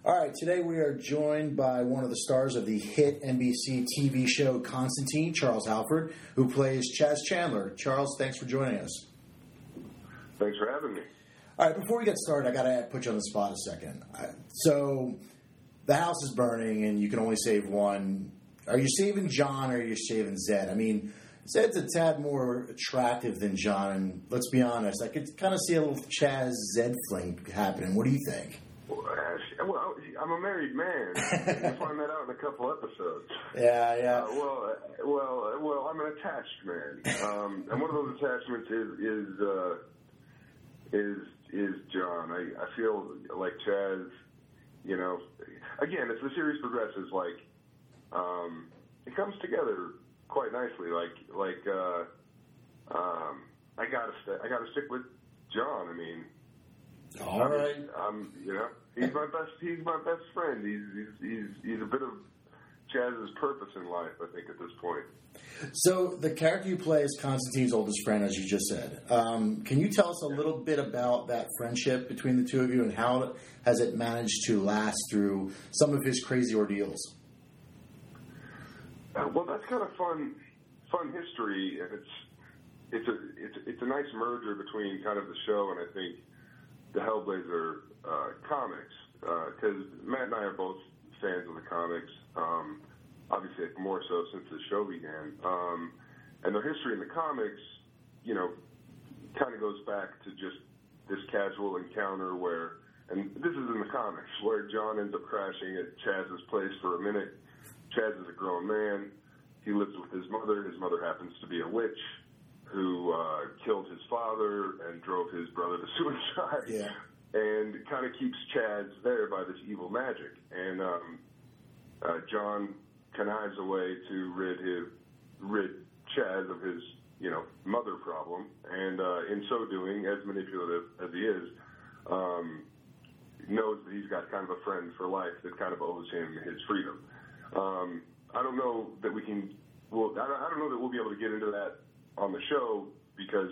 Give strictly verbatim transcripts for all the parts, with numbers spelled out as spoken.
All right, today we are joined by one of the stars of the hit N B C T V show Constantine, Charles Halford, who plays Chaz Chandler. Charles, thanks for joining us. Thanks for having me. All right, before we get started, I got to put you on the spot a second. So, the house is burning, and you can only save one. Are you saving John, or are you saving Zed? I mean, Zed's a tad more attractive than John, and let's be honest, I could kind of see a little Chaz-Zed fling happening. What do you think? Well, I'm a married man. You'll find that out in a couple episodes. Yeah, yeah. Uh, well, well, well. I'm an attached man, um, and one of those attachments is is uh, is is John. I, I feel like Chaz. You know, again, as the series progresses, like um, it comes together quite nicely. Like like uh, um, I gotta st- I gotta stick with John. I mean. All I'm, right. Um, you know, he's my best. He's my best friend. He's he's he's, he's a bit of Chaz's purpose in life, I think, at this point. So the character you play is Constantine's oldest friend, as you just said. Um, can you tell us a little bit about that friendship between the two of you, and how has it managed to last through some of his crazy ordeals? Uh, well, that's kind of fun, fun history, and it's it's a it's it's a nice merger between kind of the show and I think the Hellblazer uh, comics, because uh, Matt and I are both fans of the comics, um, obviously more so since the show began. Um, and their history in the comics, you know, kind of goes back to just this casual encounter where, and this is in the comics, where John ends up crashing at Chaz's place for a minute. Chaz is a grown man. He lives with his mother. His mother happens to be a witch who uh, killed his father and drove his brother to suicide, yeah. and kind of keeps Chaz there by this evil magic. And um, uh, John connives a way to rid his, rid Chaz of his, you know, mother problem, and uh, in so doing, as manipulative as he is, um, knows that he's got kind of a friend for life that kind of owes him his freedom. Um, I don't know that we can. Well, I don't, I don't know that we'll be able to get into that on the show, because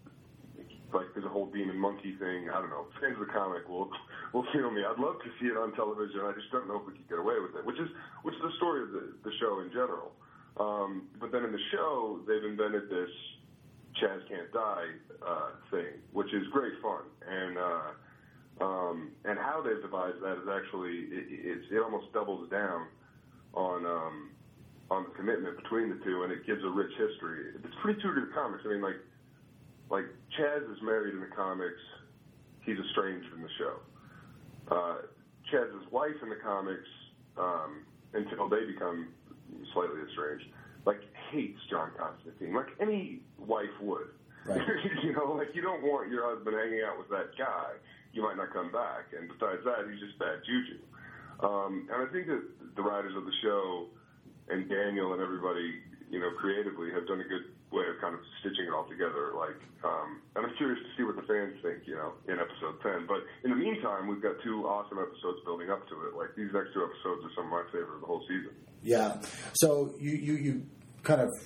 like there's a whole demon monkey thing. I don't know. Fans of the comic will will feel me. I'd love to see it on television. I just don't know if we could get away with it, which is which is the story of the, the show in general. Um, but then in the show, they've invented this Chaz can't die uh, thing, which is great fun. And uh, um, and how they've devised that is actually it, it's, it almost doubles down on. Um, on the commitment between the two, and it gives a rich history. It's pretty true to the comics. I mean, like, like Chaz is married in the comics. He's estranged in the show. Uh, Chaz's wife in the comics, um, until they become slightly estranged, like, hates John Constantine, like any wife would. Right. You know, like, you don't want your husband hanging out with that guy. You might not come back. And besides that, he's just bad juju. Um, and I think that the writers of the show and Daniel and everybody, you know, creatively have done a good way of kind of stitching it all together. Like, um, and I'm curious to see what the fans think, you know, in episode ten. But in the meantime, we've got two awesome episodes building up to it. Like, these next two episodes are some of my favorite of the whole season. Yeah. So you, you, you kind of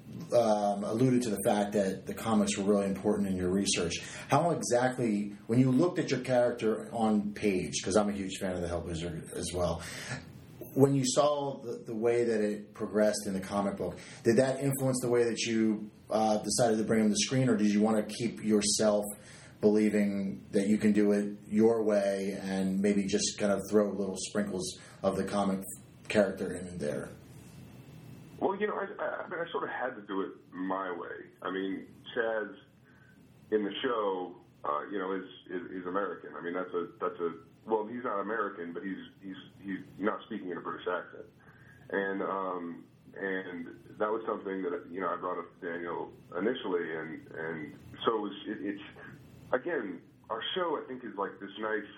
um, alluded to the fact that the comics were really important in your research. How exactly, when you looked at your character on page, because I'm a huge fan of the Hellblazer as well, when you saw the, the way that it progressed in the comic book, did that influence the way that you uh, decided to bring him to the screen, or did you want to keep yourself believing that you can do it your way and maybe just kind of throw little sprinkles of the comic character in and there? Well, you know, I, I mean, I sort of had to do it my way. I mean, Chaz in the show, uh, you know, is, is is American. I mean, that's a that's a well, he's not American, but he's he's he's not speaking in a British accent, and um, and that was something that, you know, I brought up to Daniel initially, and and so it was, it, it's again, our show, I think, is like this nice,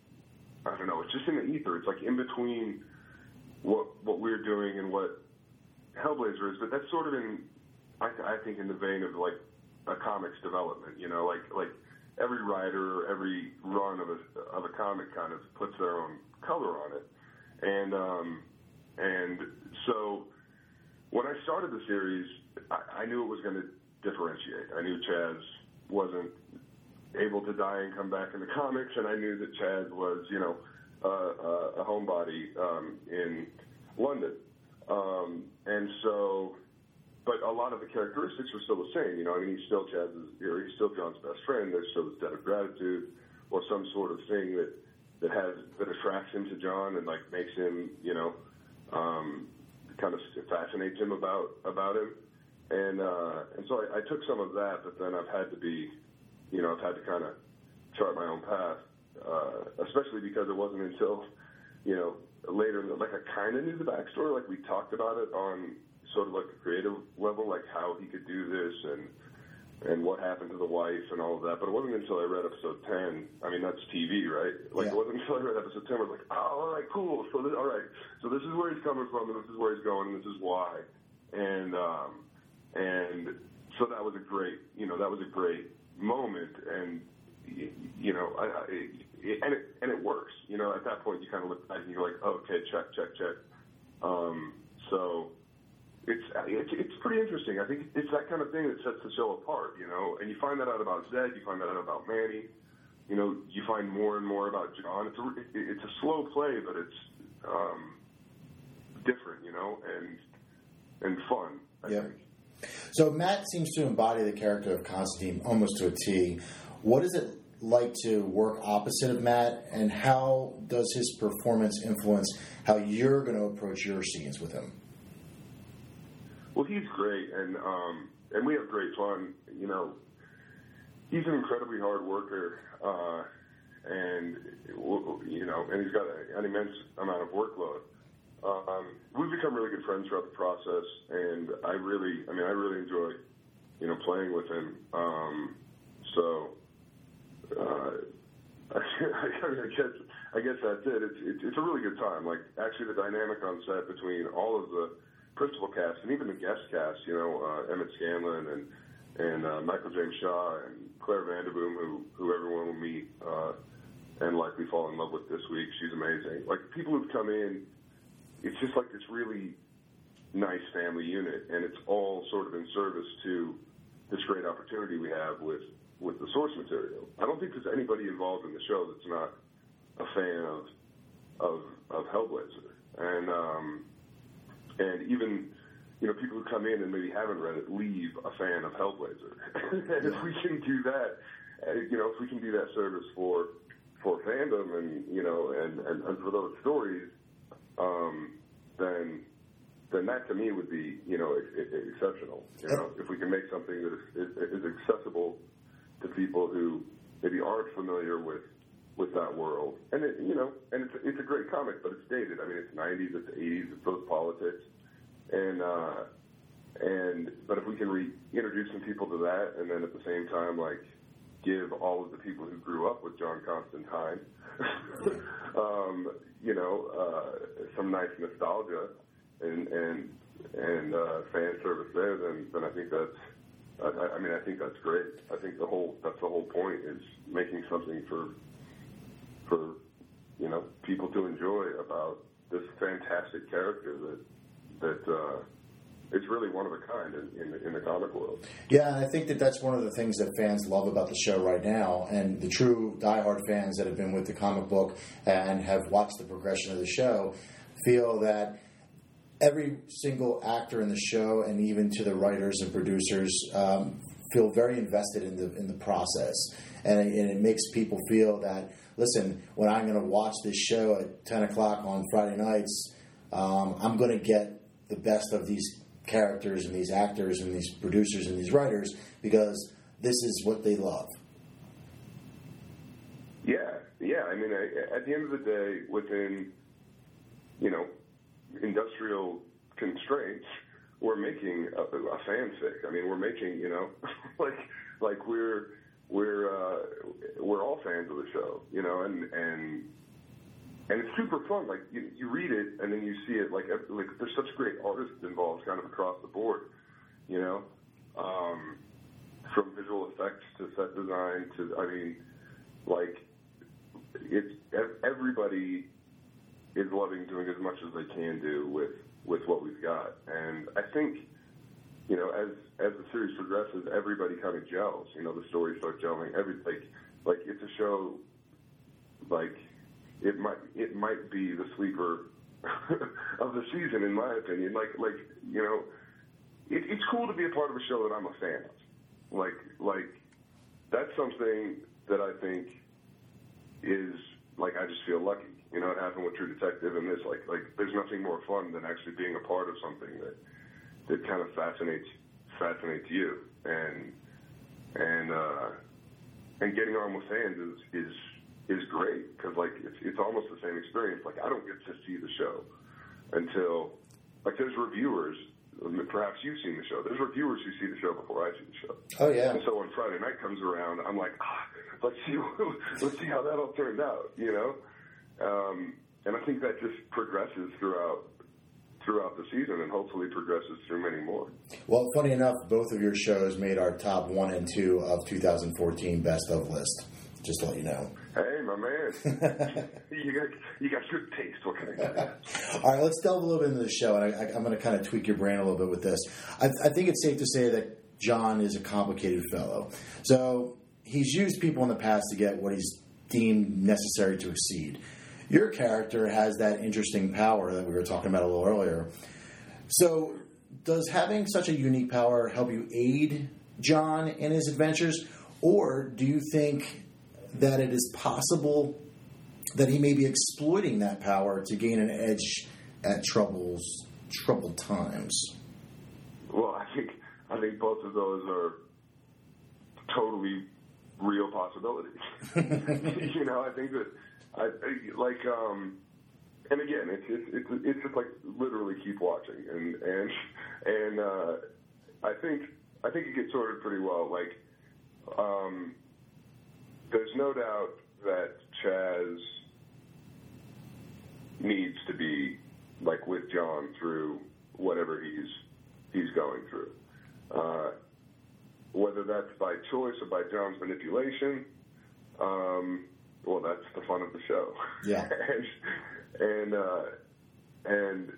I don't know, it's just in the ether. It's like in between what what we're doing and what Hellblazer is, but that's sort of in, I, I think, in the vein of like a comics development, you know, like like. Every writer, every run of a of a comic kind of puts their own color on it, and um, and so when I started the series, I, I knew it was going to differentiate. I knew Chaz wasn't able to die and come back in the comics, and I knew that Chaz was, you know, uh, uh, homebody um, in London. Um, and so, but a lot of the characteristics were still the same. You know, I mean, he's still Chaz's, you know, he's still John's best friend. There's still this debt of gratitude or some sort of thing that, that has, that attracts him to John and like makes him, you know, um, kind of fascinates him about, about him. And, uh, and so I, I took some of that, but then I've had to be, you know, I've had to kind of chart my own path, uh, especially because it wasn't until, you know, later, like I kind of knew the backstory, like we talked about it on sort of like a creative level, like how he could do this and and what happened to the wife and all of that. But it wasn't until I read episode ten. I mean, that's T V, right? Like yeah. It wasn't until I read episode ten. I was like, oh, all right, cool. So this, all right, so this is where he's coming from, and this is where he's going, and this is why. And um, and so that was a great, you know, that was a great moment, and you know, I, I, it, and it and it works. You know, at that point, you kind of look back and you're like, oh, okay, check, check, check. Um, so. It's, it's it's pretty interesting. I think it's that kind of thing that sets the show apart, you know. And you find that out about Zed, you find that out about Manny, you know. You find more and more about John. It's a it's a slow play, but it's um, different, you know, and and fun. I yeah. think. So Matt seems to embody the character of Constantine almost to a T. What is it like to work opposite of Matt, and how does his performance influence how you're going to approach your scenes with him? Well, he's great, and um, and we have great fun. You know, he's an incredibly hard worker, uh, and you know, and he's got a, an immense amount of workload. Um, we've become really good friends throughout the process, and I really, I mean, I really enjoy, you know, playing with him. Um, so, uh, I, mean, I guess, I guess that's it. It's, it's it's a really good time. Like, actually, the dynamic on set between all of the principal cast and even the guest cast, you know, uh, Emmett Scanlon and and uh, Michael James Shaw and Claire Vanderboom, who who everyone will meet uh, and likely fall in love with this week. She's amazing. Like, people who've come in, it's just like this really nice family unit, and it's all sort of in service to this great opportunity we have with with the source material. I don't think there's anybody involved in the show that's not a fan of of, of Hellblazer, and um, And even, you know, people who come in and maybe haven't read it leave a fan of Hellblazer. And if we can do that, uh, you know, if we can do that service for for fandom and, you know, and, and, and for those stories, um, then then that to me would be, you know, ex- ex- exceptional. You know, if we can make something that is, is, is accessible to people who maybe aren't familiar with with that world. And, it, you know, and it's, it's a great comic, but it's dated. I mean, it's nineties, it's eighties, it's those politics. And, uh, and, but if we can reintroduce some people to that, and then at the same time, like, give all of the people who grew up with John Constantine, um, you know, uh, some nice nostalgia and, and, and, uh, fan service there, then, then I think that's, I, I mean, I think that's great. I think the whole, that's the whole point, is making something for, for, you know, people to enjoy about this fantastic character that that uh, is really one of a kind in, in, the, in the comic world. Yeah, I think that that's one of the things that fans love about the show right now, and the true diehard fans that have been with the comic book and have watched the progression of the show feel that every single actor in the show, and even to the writers and producers, um, feel very invested in the in the process, and it, and it makes people feel that, listen, when I'm going to watch this show at ten o'clock on Friday nights, um, I'm going to get the best of these characters and these actors and these producers and these writers, because this is what they love. Yeah, yeah. I mean, I, at the end of the day, within, you know, industrial constraints, we're making a, a fanfic. I mean, we're making, you know, like like we're we're uh, we're all fans of the show, you know, and and and it's super fun. Like, you, you read it and then you see it. Like like there's such great artists involved, kind of across the board, you know, um, from visual effects to set design to, I mean, like, it's everybody is loving doing as much as they can do with with what we've got. And I think, you know, as as the series progresses, everybody kind of gels. You know, the stories start gelling. Every like, like it's a show, like, it might it might be the sleeper of the season, in my opinion. Like like you know, it, it's cool to be a part of a show that I'm a fan of. Like like that's something that I think is like I just feel lucky. You know, it happened with True Detective and this. Like like there's nothing more fun than actually being a part of something that that kind of fascinates fascinates you, and and uh, and getting on with fans is is is great, because like it's it's almost the same experience. Like I don't get to see the show until like there's reviewers. Perhaps you've seen the show. There's reviewers who see the show before I see the show. Oh yeah. And so when Friday night comes around, I'm like, ah, let's see let's see how that all turned out. You know, um, and I think that just progresses throughout. throughout the season, and hopefully progresses through many more. Well, funny enough, both of your shows made our top one and two of two thousand fourteen best of list. Just to let you know. Hey, my man, you got you got good taste. What can I say? All right, let's delve a little bit into the show, and I, I, I'm going to kind of tweak your brain a little bit with this. I, I think it's safe to say that John is a complicated fellow. So he's used people in the past to get what he's deemed necessary to exceed. Your character has that interesting power that we were talking about a little earlier. So does having such a unique power help you aid John in his adventures, or do you think that it is possible that he may be exploiting that power to gain an edge at troubles, troubled times? Well, I think I think both of those are totally real possibilities. You know, I think that I, I like, um, and again, it's it's it's it's just like literally keep watching, and and and uh, I think I think it gets sorted pretty well. Like, um, there's no doubt that Chaz needs to be like with John through whatever he's he's going through, uh, whether that's by choice or by John's manipulation. Um, well, that's the fun of the show. Yeah. and and uh, and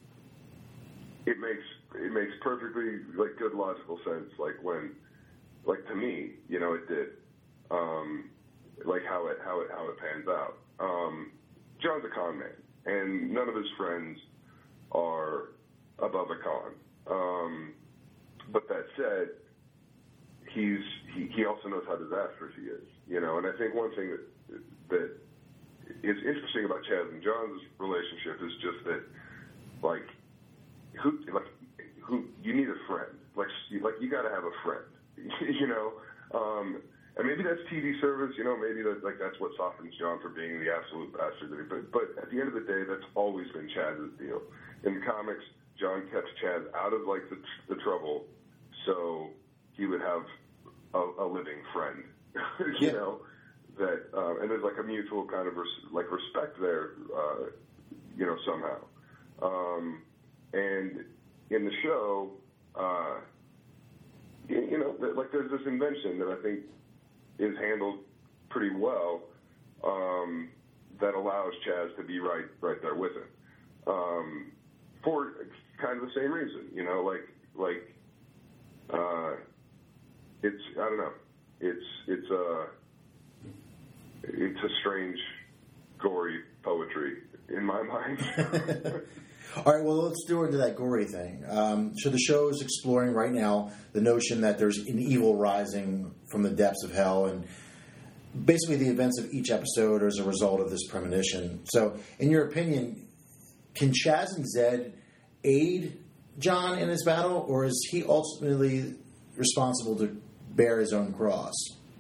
it makes it makes perfectly like good logical sense. Like when, like to me, you know, it did. Um, like how it how it how it pans out. Um, John's a con man, and none of his friends are above a con. Um, but that said, he's he, he also knows how disastrous he is, you know. And I think one thing that that is interesting about Chaz and John's relationship is just that, like, who like who you need a friend, like like you got to have a friend, you know. Um, and maybe that's T V service, you know. Maybe that like that's what softens John for being the absolute bastard that he. But but at the end of the day, that's always been Chaz's deal. In the comics, John kept Chaz out of like the the trouble, so he would have a, a living friend, you yeah. know. That uh, and there's like a mutual kind of res- like respect there, uh, you know, somehow. Um, and in the show, uh, you, you know, like there's this invention that I think is handled pretty well, um, that allows Chaz to be right right there with him, um, for kind of the same reason, you know, like like uh, it's I don't know, it's it's a uh, it's a strange, gory poetry in my mind. All right, well, let's do into that gory thing. Um, so the show is exploring right now the notion that there's an evil rising from the depths of hell, and basically the events of each episode are as a result of this premonition. So, in your opinion, can Chaz and Zed aid John in his battle, or is he ultimately responsible to bear his own cross?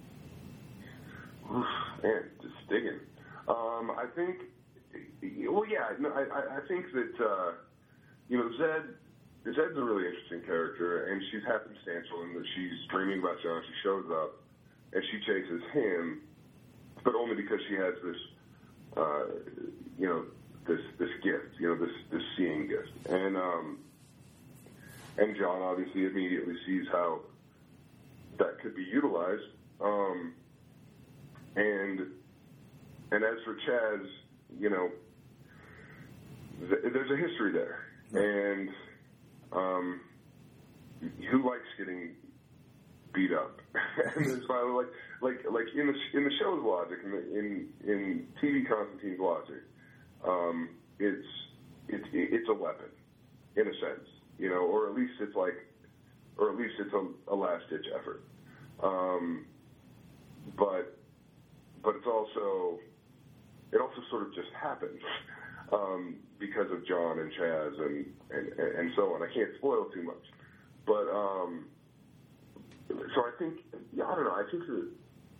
Oof, man, just digging. Um, I think, well, yeah, no, I, I think that, uh, you know, Zed, Zed's a really interesting character, and she's happenstantial in that she's dreaming about John. She shows up, and she chases him, but only because she has this, uh, you know, this this gift, you know, this this seeing gift, and um, and John obviously immediately sees how that could be utilized. Um, And and as for Chaz, you know, th- there's a history there, and um, who likes getting beat up. And it's finally like like like in the in the show's logic, in the, in, in T V Constantine's logic, um, it's it's it's a weapon in a sense, you know, or at least it's like, or at least it's a, a last ditch effort. Um, but but it's also it also sort of just happens. Um, because of John and Chaz and, and, and so on. I can't spoil too much. But, um, so I think, yeah, I don't know, I think that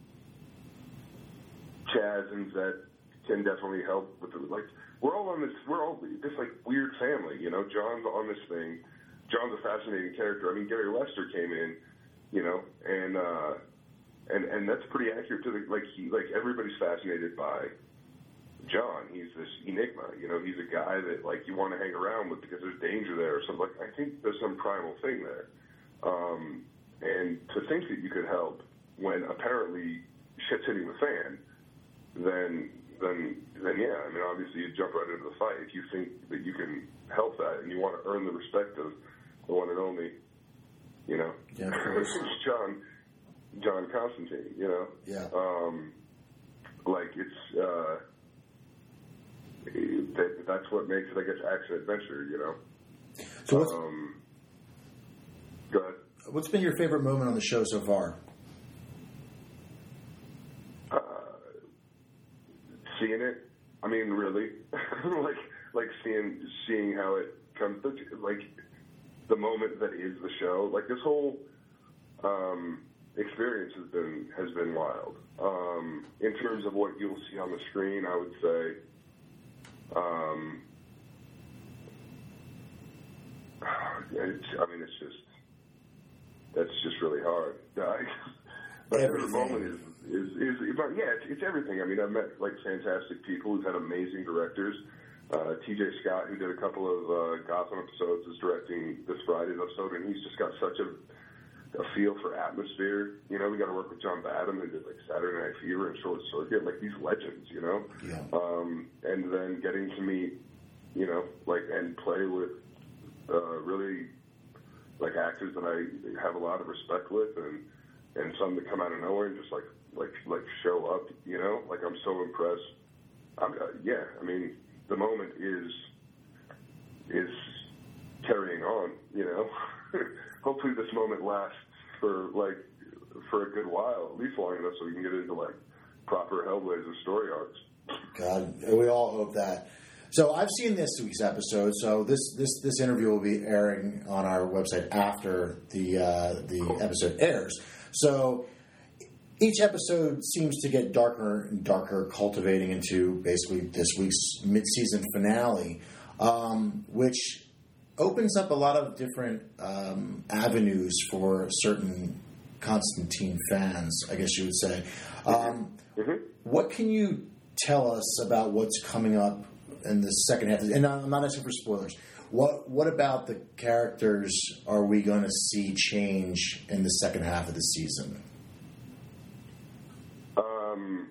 Chaz and Zet can definitely help with the, like, we're all on this, we're all this, like, weird family, you know? John's on this thing. John's a fascinating character. I mean, Gary Lester came in, you know, and, uh, and, and that's pretty accurate to the, like, he, like, everybody's fascinated by John. He's this enigma, you know, he's a guy that, like, you want to hang around with because there's danger there or something. Like, I think there's some primal thing there. Um, and to think that you could help when apparently shit's hitting the fan, then, then, then yeah, I mean, obviously you jump right into the fight if you think that you can help that and you want to earn the respect of the one and only, you know, yeah, John, John Constantine, you know? Yeah. Um, like, it's, uh, That, that's what makes it, I guess, action adventure, you know. So what's, um, go ahead. What's been your favorite moment on the show so far? Uh, seeing it. I mean, really, like like seeing seeing how it comes. Like the moment that is the show. Like this whole um, experience has been has been wild. Um, in terms of what you'll see on the screen, I would say. Um, it's, I mean, it's just, that's just really hard. But every moment is, is, is, but yeah, it's, it's everything. I mean, I've met, like, fantastic people who've had amazing directors. Uh, T J Scott, who did a couple of uh, Gotham episodes, is directing this Friday's episode, and he's just got such a, a feel for atmosphere. You know, we got to work with John Badham, who did, like, Saturday Night Fever and Short Circuit, like, these legends, you know? Yeah. Um, and then getting to meet, you know, like, and play with uh, really, like, actors that I have a lot of respect with, and and some that come out of nowhere and just, like, like, like show up, you know? Like, I'm so impressed. I'm, uh, yeah, I mean, the moment is is carrying on, you know? Hopefully this moment lasts for, like, for a good while, at least long enough so we can get into, like, proper Hellblazer story arcs. God, we all hope that. So I've seen this week's episode, so this, this, this interview will be airing on our website after the uh, the cool. episode airs. So each episode seems to get darker and darker, cultivating into basically this week's mid-season finale, um, which opens up a lot of different um, avenues for certain Constantine fans, I guess you would say. Um, mm-hmm. What can you tell us about what's coming up in the second half? And I'm not asking for spoilers. What What about the characters are we going to see change in the second half of the season? Um,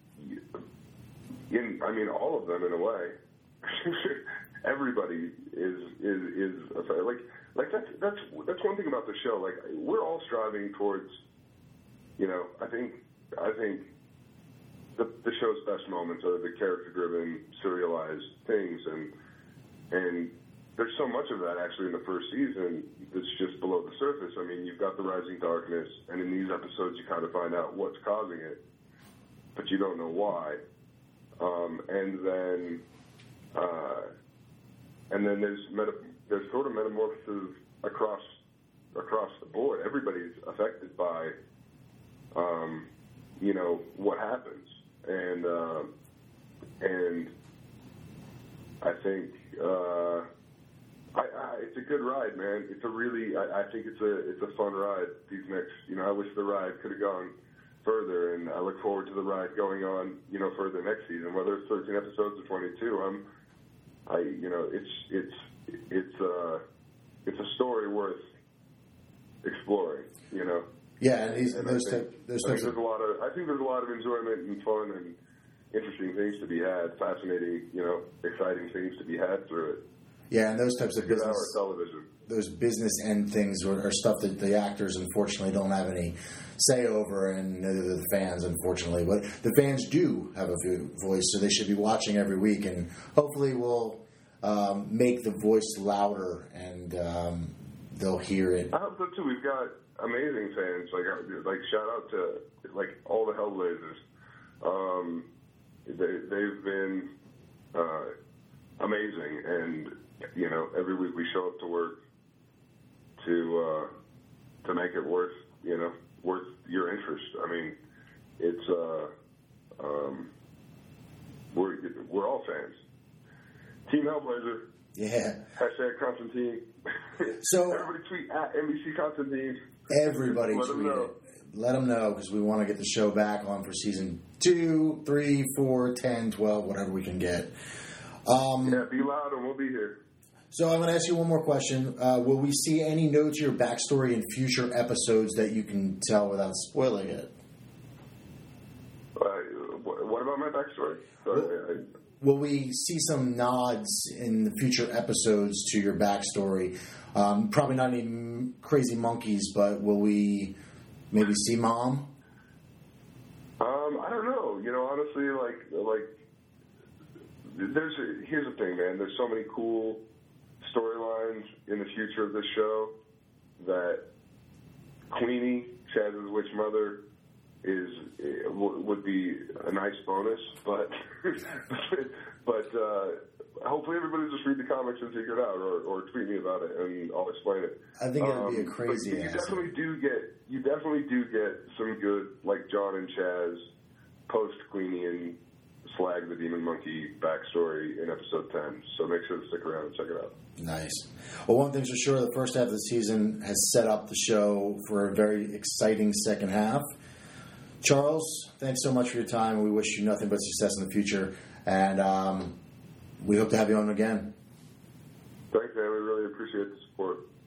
in, I mean, all of them in a way. Everybody is is is like like that's that's that's one thing about the show. Like we're all striving towards, you know. I think I think the the show's best moments are the character-driven, serialized things, and and there's so much of that actually in the first season that's just below the surface. I mean, you've got the rising darkness, and in these episodes you kind of find out what's causing it, but you don't know why. Um, and then. Uh, And then there's meta- there's sort of metamorphosis across across the board. Everybody's affected by, um, you know, what happens, and uh, and I think uh, I, I, it's a good ride, man. It's a really I, I think it's a it's a fun ride. These next, you know, I wish the ride could have gone further, and I look forward to the ride going on, you know, further next season, whether it's thirteen episodes or twenty-two. I'm I, you know, it's it's it's uh, it's a story worth exploring, you know. Yeah, and, he's, and those I think, type, those I think there's a lot of I think there's a lot of enjoyment and fun and interesting things to be had, fascinating, you know, exciting things to be had through it. Yeah, and those types of good business, hour television. Those business end things are, are stuff that the actors unfortunately don't have any say over, and neither do the fans, unfortunately. But the fans do have a voice, so they should be watching every week, and hopefully we'll um, make the voice louder, and um, they'll hear it. I hope so too. We've got amazing fans. Like, like shout out to like all the Hellblazers. Um, they they've been uh, amazing, and you know, every week we show up to work to uh, to make it worth you know worth your interest. I mean, it's uh, um, we're we're all fans. Team Hellblazer. Yeah. Hashtag Constantine. So everybody tweet at N B C Constantine. Everybody Let tweet them know. it. Let them know, because we want to get the show back on for season two, three, four, ten, twelve, whatever we can get. Um, yeah, be loud and we'll be here. So I'm going to ask you one more question. Uh, will we see any notes of your backstory in future episodes that you can tell without spoiling it? Uh, what about my backstory? Sorry, Well, I, Will we see some nods in the future episodes to your backstory? Um, probably not any m- crazy monkeys, but will we maybe see Mom? Um, I don't know. You know, honestly, like, like, there's a, here's the thing, man. There's so many cool storylines in the future of this show that Queenie, Chaz's witch mother, is w- would be a nice bonus, but but uh, hopefully everybody just read the comics and figure it out, or, or tweet me about it and I'll explain it. I think it would um, be a crazy. But you answer. definitely do get you definitely do get some good, like John and Chaz post Queenie and Slag the Demon Monkey backstory in episode ten. So make sure to stick around and check it out. Nice. Well, one thing's for sure: the first half of the season has set up the show for a very exciting second half. Charles, thanks so much for your time. We wish you nothing but success in the future, and um, we hope to have you on again. Thanks, man. We really appreciate the support.